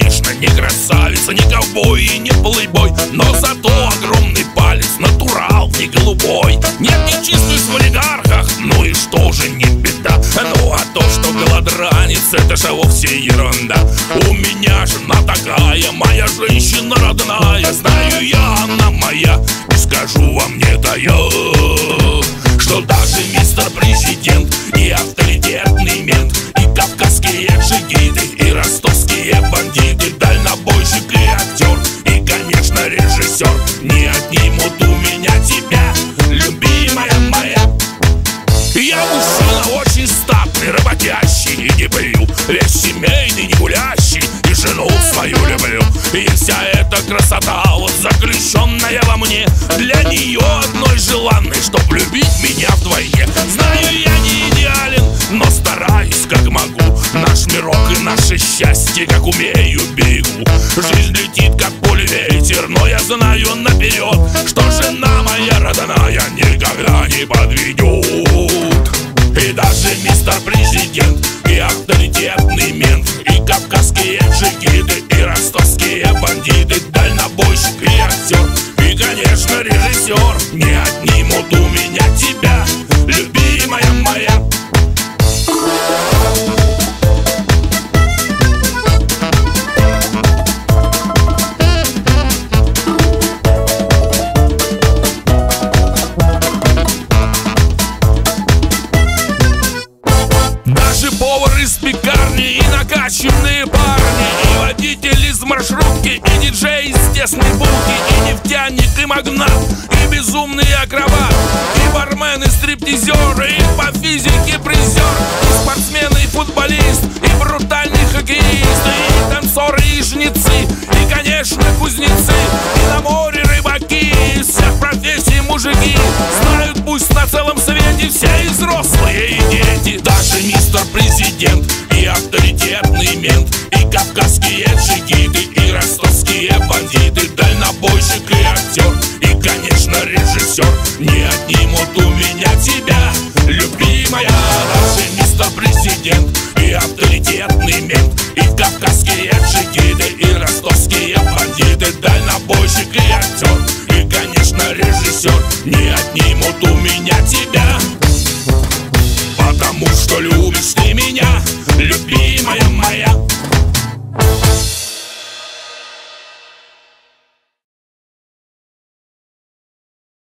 конечно, не красавица, не ковбой и не плейбой, но зато огромный палец, натурал, не голубой. Нет нечистых в олигархах, ну и что же, не беда. Ну а то, что голодранец, это же вовсе ерунда. У меня жена такая, моя женщина родная. Знаю я, она моя, и скажу вам не таю, что даже мистер президент и авторитетный мент, и кавказские джигиты, и ростовские бандиты, дальнобойщик и актер, и, конечно, режиссер не отнимут у меня тебя, любимая моя. Я мужчина очень статный, работящий и не плю, весь семейный, не гулящий, и жену свою люблю. И вся эта красота, вот заключенная во мне, для нее одной желанной, чтоб любить меня вдвойне. Знаю, я не идеален, но стараюсь как могу. Наш мирок и наше счастье, как умею, берегу. Жизнь летит, как пулеветер, но я знаю наперед, что жена моя родная никогда не подведет. И даже мистер президент, и авторитетный мент, и кавказские джигиты, и ростовские бандиты, дальнобойщик и актер, и, конечно, режиссер не отнимут у меня тебя, любимая моя. Повар из пекарни, и накачанные парни, и водитель из маршрутки, и диджей из тесной булки, и нефтяник, и магнат, и безумный акробат, и бармен, и стриптизер, и по физике призер, и спортсмен, и футболист, и брутальный хоккеист, и